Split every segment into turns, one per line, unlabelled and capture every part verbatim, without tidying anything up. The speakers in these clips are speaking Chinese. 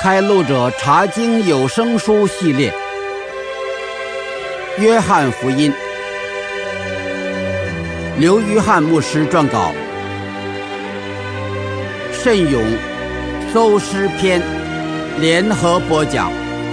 开路者查经有声书系列，约翰福音，刘约翰牧师撰稿，慎勇收诗篇联合播讲。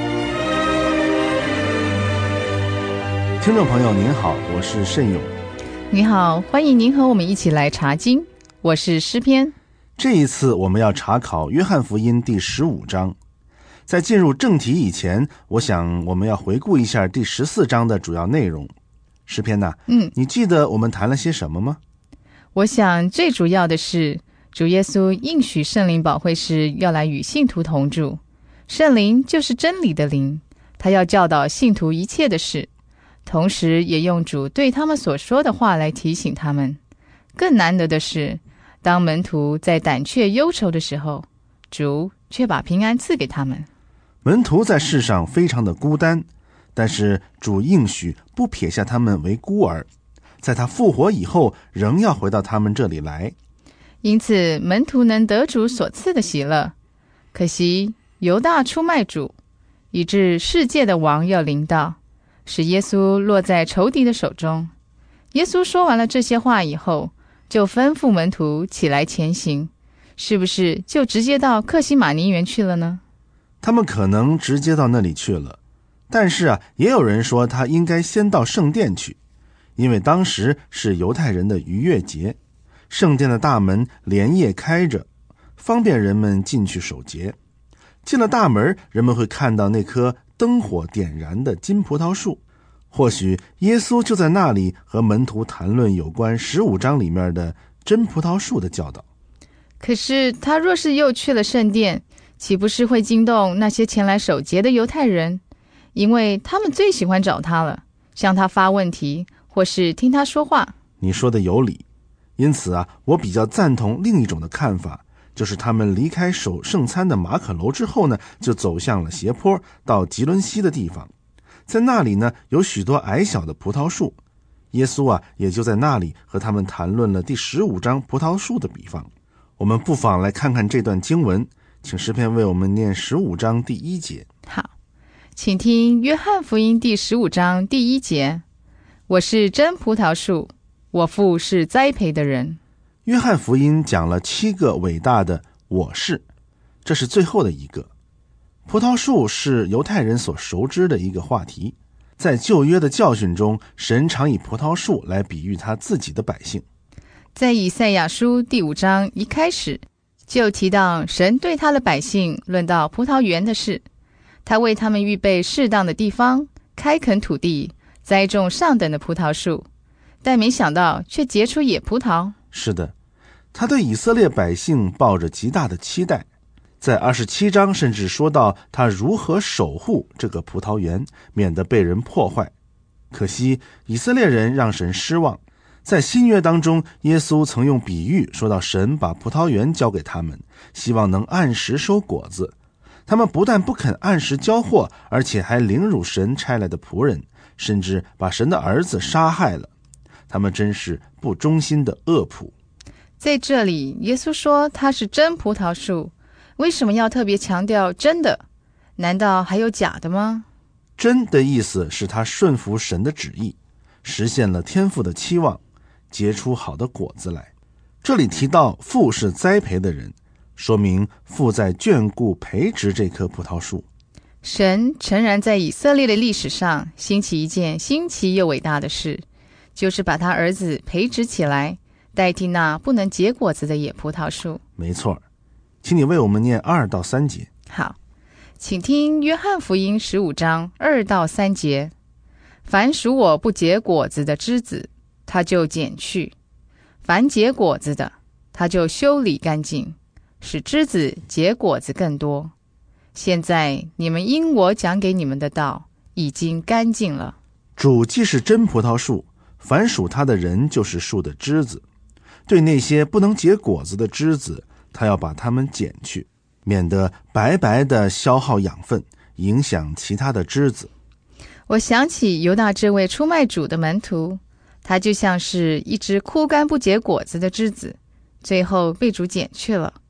听众朋友您好，我是慎勇。
你好，欢迎您和我们一起来查经，我是诗篇。
这一次我们要查考约翰福音第十五章。在进入正题以前，我想我们要回顾一下第十四章的主要内容。诗篇呐，
嗯，
你记得我们谈了些什么吗？
我想最主要的是主耶稣应许圣灵保惠师要来与信徒同住，圣灵就是真理的灵，他要教导信徒一切的事，同时也用主对他们所说的话来提醒他们。更难得的是，当门徒在胆怯忧愁的时候，主却把平安赐给他们。
门徒在世上非常的孤单，但是主应许不撇下他们为孤儿，在他复活以后仍要回到他们这里来。
因此门徒能得主所赐的喜乐。可惜犹大出卖主，以致世界的王要临到，使耶稣落在仇敌的手中。耶稣说完了这些话以后，就吩咐门徒起来前行，是不是就直接到客西马尼园去了呢？
他们可能直接到那里去了，但是啊，也有人说他应该先到圣殿去，因为当时是犹太人的逾越节，圣殿的大门连夜开着，方便人们进去守节。进了大门，人们会看到那棵灯火点燃的金葡萄树，或许耶稣就在那里和门徒谈论有关十五章里面的真葡萄树的教导。
可是他若是又去了圣殿，岂不是会惊动那些前来守节的犹太人？因为他们最喜欢找他了，向他发问题，或是听他说话。
你说的有理，因此啊，我比较赞同另一种的看法，就是他们离开守圣餐的马可楼之后呢，就走向了斜坡，到吉伦西的地方。在那里呢，有许多矮小的葡萄树，耶稣啊，也就在那里和他们谈论了第十五章葡萄树的比方。我们不妨来看看这段经文，请诗篇为我们念十五章第一节。
好，请听约翰福音第十五章第一节。我是真葡萄树，我父是栽培的人。
约翰福音讲了七个伟大的我是，这是最后的一个。葡萄树是犹太人所熟知的一个话题，在旧约的教训中，神常以葡萄树来比喻他自己的百姓。
在以赛亚书第五章一开始就提到神对他的百姓论到葡萄园的事，他为他们预备适当的地方，开垦土地，栽种上等的葡萄树，但没想到却结出野葡萄。
是的，他对以色列百姓抱着极大的期待，在二十七章甚至说到他如何守护这个葡萄园，免得被人破坏。可惜以色列人让神失望。在新约当中，耶稣曾用比喻说到神把葡萄园交给他们，希望能按时收果子。他们不但不肯按时交货，而且还凌辱神差来的仆人，甚至把神的儿子杀害了。他们真是不忠心的恶仆。
在这里耶稣说他是真葡萄树，为什么要特别强调真的？难道还有假的吗？
真的意思是他顺服神的旨意，实现了天父的期望，结出好的果子来。这里提到父是栽培的人，说明父在眷顾培植这棵葡萄树。
神诚然在以色列的历史上兴起一件新奇又伟大的事，就是把他儿子培植起来，代替那不能结果子的野葡萄树。
没错，请你为我们念二到三节。
好，请听约翰福音十五章二到三节。凡属我不结果子的枝子，他就剪去；凡结果子的，他就修理干净，使枝子结果子更多。现在你们因我讲给你们的道已经干净了。
主既是真葡萄树，凡属他的人就是树的枝子。对那些不能结果子的枝子，他要把它们剪去，免得白白的消耗养分，影响其他的枝子。
我想起犹大这位出卖主的门徒，他就像是一只枯干不结果子的枝子，最后被主剪去了。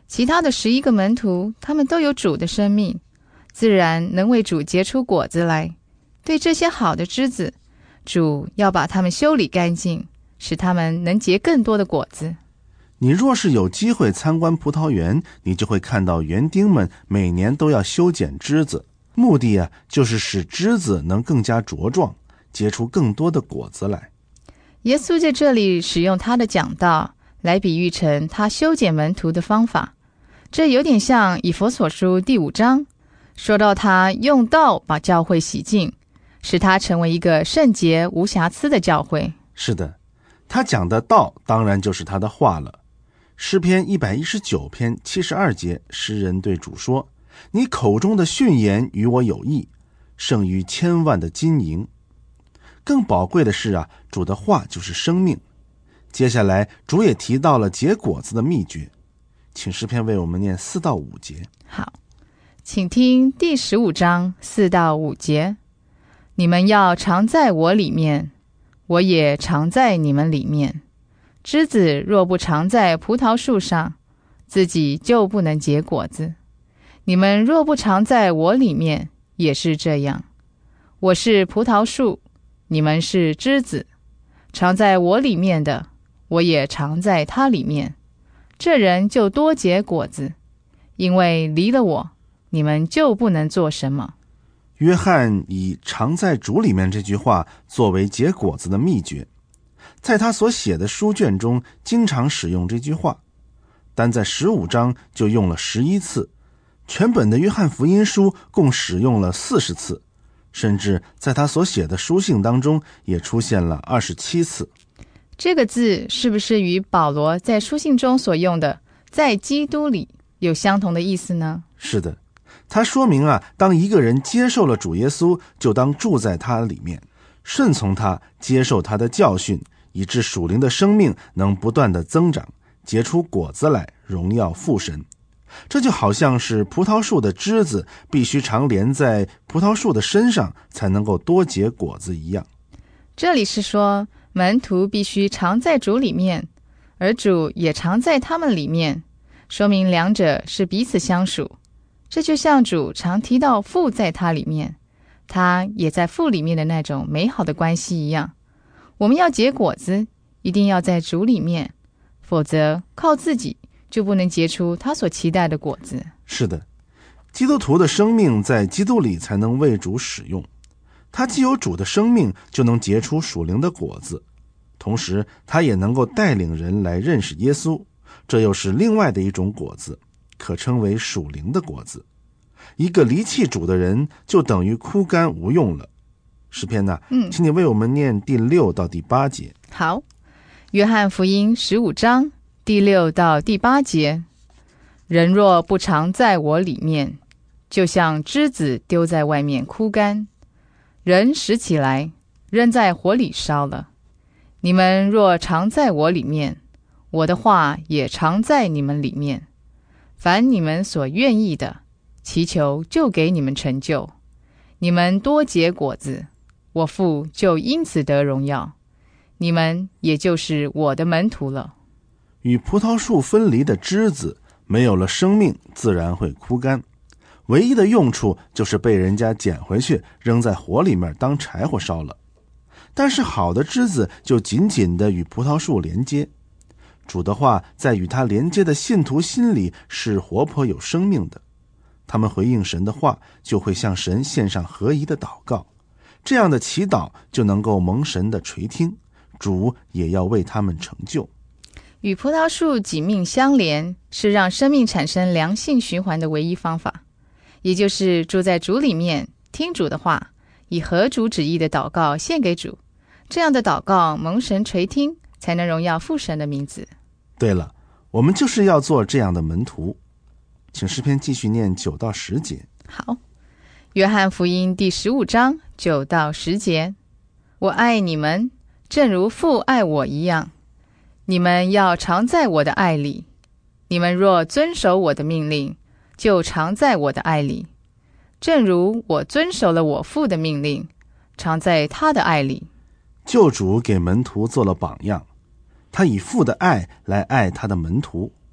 其他的十一个门徒，他们都有主的生命，自然能为主结出果子来。对这些好的枝子，主要把它们修理干净，使它们能结更多的果子。
你若是有机会参观葡萄园，你就会看到园丁们每年都要修剪枝子，目的啊，就是使枝子能更加茁壮，结出更多的果子来。
耶稣在这里使用他的讲道来比喻成他修剪门徒的方法，这有点像以弗所书第五章，说到他用道把教会洗净，使他成为一个圣洁无瑕疵的教会。
是的，他讲的道当然就是他的话了。诗篇一百一十九篇七十二节，诗人对主说：你口中的训言与我有益，胜于千万的金银。更宝贵的是啊，主的话就是生命。接下来主也提到了结果子的秘诀，请诗篇为我们念四到五节。
好，请听第十五章四到五节。你们要常在我里面，我也常在你们里面。枝子若不常在葡萄树上，自己就不能结果子。你们若不常在我里面，也是这样。我是葡萄树，你们是枝子。常在我里面的，我也常在他里面。这人就多结果子，因为离了我，你们就不能做什么。
约翰以常在主里面这句话作为结果子的秘诀，在他所写的书卷中经常使用这句话，但在十五章就用了十一次，全本的约翰福音书共使用了四十次，甚至在他所写的书信当中也出现了二十七次。
这个字是不是与保罗在书信中所用的在基督里有相同的意思呢？
是的，它说明啊，当一个人接受了主耶稣，就当住在他里面，顺从他，接受他的教训，以致属灵的生命能不断的增长，结出果子来，荣耀父神。这就好像是葡萄树的枝子必须常连在葡萄树的身上，才能够多结果子一样。
这里是说门徒必须常在主里面，而主也常在他们里面，说明两者是彼此相属。这就像主常提到父在他里面，他也在父里面的那种美好的关系一样。我们要结果子，一定要在主里面，否则靠自己就不能结出他所期待的果子。
是的，基督徒的生命在基督里才能为主使用，他既有主的生命，就能结出属灵的果子，同时他也能够带领人来认识耶稣，这又是另外的一种果子，可称为属灵的果子。一个离弃主的人，就等于枯干无用了。诗篇呢、啊，嗯，请你为我们念第六到第八节。
好，约翰福音十五章第六到第八节。人若不常在我里面，就像枝子丢在外面枯干，人拾起来扔在火里烧了。你们若常在我里面，我的话也常在你们里面。凡你们所愿意的，祈求就给你们成就。你们多结果子，我父就因此得荣耀，你们也就是我的门徒了。
与葡萄树分离的枝子没有了生命，自然会枯干，唯一的用处就是被人家捡回去扔在火里面当柴火烧了。但是好的枝子就紧紧地与葡萄树连接，主的话在与他连接的信徒心里是活泼有生命的，他们回应神的话，就会向神献上合宜的祷告，这样的祈祷就能够蒙神的垂听，主也要为他们成就。
与葡萄树紧密相连，是让生命产生良性循环的唯一方法，也就是住在主里面，听主的话，以合主旨意的祷告献给主，这样的祷告蒙神垂听，才能荣耀父神的名字。
对了，我们就是要做这样的门徒。请诗篇继续念九到十节。
好，约翰福音第十五章九到十节。我爱你们，正如父爱我一样，你们要常在我的爱里。你们若遵守我的命令，就常在我的爱里，正如我遵守了我父的命令，常在他的爱里。
救主给门徒做了榜样，他以父的爱来爱他的门徒，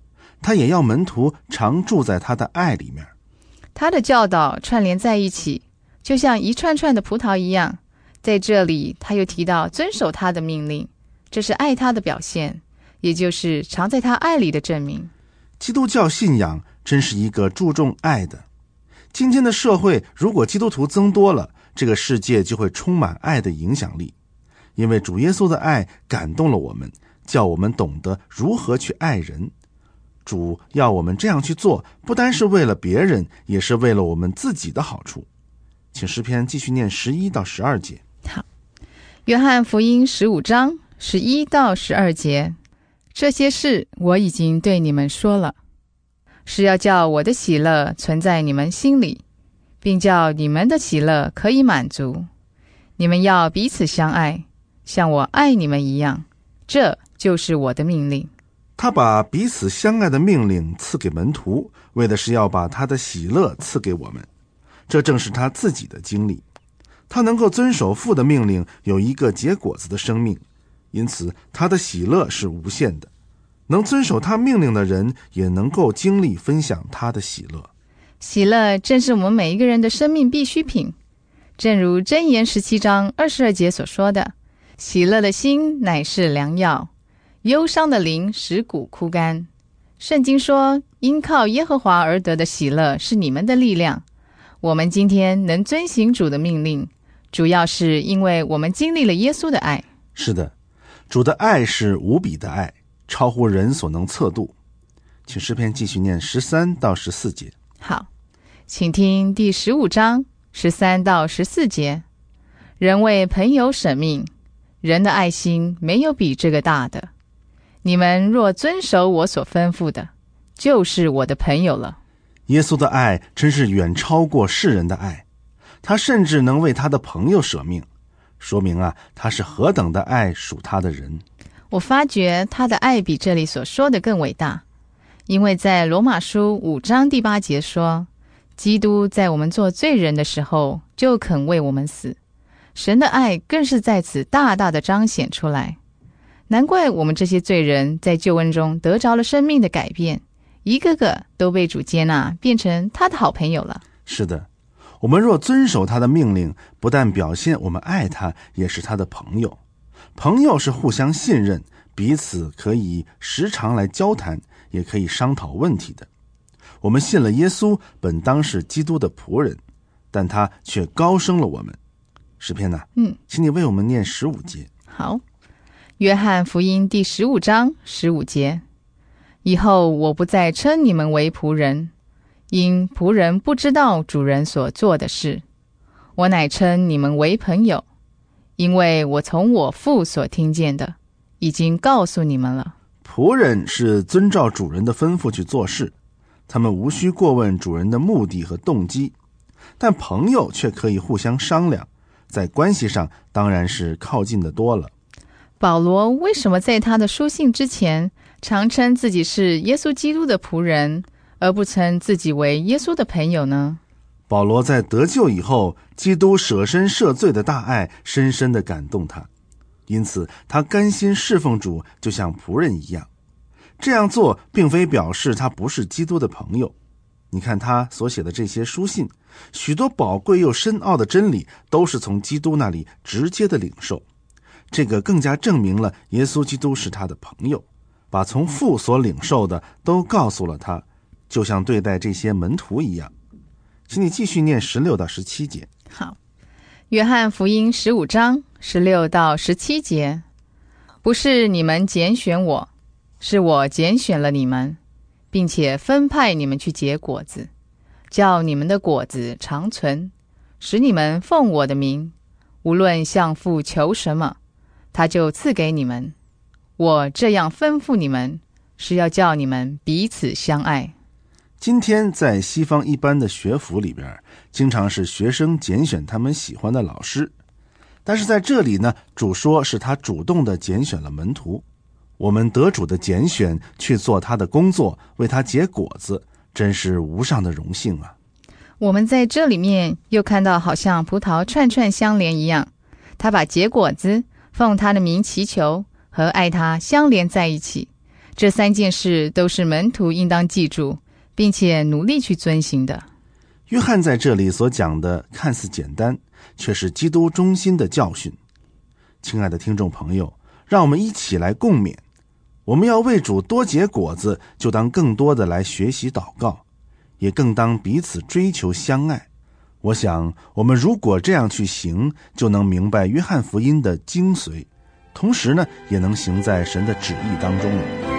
他也要门徒常住在他的爱里面。
他的教导串联在一起，就像一串串的葡萄一样。在这里他又提到遵守他的命令，这是爱他的表现，也就是常在他爱里的证明。
基督教信仰真是一个注重爱的。今天的社会，如果基督徒增多了，这个世界就会充满爱的影响力。因为主耶稣的爱感动了我们，叫我们懂得如何去爱人。主要我们这样去做，不单是为了别人，也是为了我们自己的好处。请诗篇继续念十一到十二节。
好，约翰福音十五章十一到十二节，这些事我已经对你们说了，是要叫我的喜乐存在你们心里，并叫你们的喜乐可以满足。你们要彼此相爱，像我爱你们一样，这就是我的命令。
他把彼此相爱的命令赐给门徒，为的是要把他的喜乐赐给我们。这正是他自己的经历。他能够遵守父的命令，有一个结果子的生命，因此他的喜乐是无限的。能遵守他命令的人，也能够经历分享他的喜乐。
喜乐正是我们每一个人的生命必需品。正如箴言十七章二十二节所说的，喜乐的心乃是良药，忧伤的灵使骨枯干。圣经说，因靠耶和华而得的喜乐是你们的力量。我们今天能遵行主的命令，主要是因为我们经历了耶稣的爱。
是的，主的爱是无比的爱，超乎人所能测度。请诗篇继续念十三到十四节。
好，请听第十五章十三到十四节。人为朋友舍命，人的爱心没有比这个大的。你们若遵守我所吩咐的，就是我的朋友了。
耶稣的爱真是远超过世人的爱，他甚至能为他的朋友舍命，说明啊，他是何等的爱属他的人。
我发觉他的爱比这里所说的更伟大，因为在罗马书五章第八节说，基督在我们做罪人的时候就肯为我们死，神的爱更是在此大大的彰显出来。难怪我们这些罪人在救恩中得着了生命的改变，一个个都被主接纳，变成他的好朋友了。
是的，我们若遵守他的命令，不但表现我们爱他，也是他的朋友。朋友是互相信任，彼此可以时常来交谈，也可以商讨问题的。我们信了耶稣，本当是基督的仆人，但他却高升了我们。诗篇呢、啊？
嗯，
请你为我们念十五节。
好，约翰福音第十五章十五节。以后我不再称你们为仆人，因仆人不知道主人所做的事。我乃称你们为朋友，因为我从我父所听见的，已经告诉你们了。
仆人是遵照主人的吩咐去做事，他们无需过问主人的目的和动机，但朋友却可以互相商量，在关系上当然是靠近的多了。
保罗为什么在他的书信之前常称自己是耶稣基督的仆人，而不称自己为耶稣的朋友呢？
保罗在得救以后，基督舍身赦罪的大爱深深地感动他，因此他甘心侍奉主，就像仆人一样。这样做并非表示他不是基督的朋友。你看他所写的这些书信，许多宝贵又深奥的真理都是从基督那里直接的领受，这个更加证明了耶稣基督是他的朋友，把从父所领受的都告诉了他，就像对待这些门徒一样。请你继续念十六到十七节。
好，约翰福音十五章十六到十七节。不是你们拣选我，是我拣选了你们，并且分派你们去结果子，叫你们的果子长存，使你们奉我的名，无论向父求什么，他就赐给你们。我这样吩咐你们，是要叫你们彼此相爱。
今天在西方一般的学府里边，经常是学生拣选他们喜欢的老师，但是在这里呢，主说是他主动的拣选了门徒。我们得主的拣选，去做他的工作，为他结果子，真是无上的荣幸啊！
我们在这里面又看到好像葡萄串串相连一样，他把结果子奉他的名祈求和爱他相连在一起， 这三件事都是门徒应当记住，并且努力去遵行的。
约翰在这里所讲的看似简单，却是基督中心的教训。亲爱的听众朋友，让我们一起来共勉，我们要为主多结果子，就当更多的来学习祷告，也更当彼此追求相爱。我想我们如果这样去行，就能明白约翰福音的精髓，同时呢，也能行在神的旨意当中了。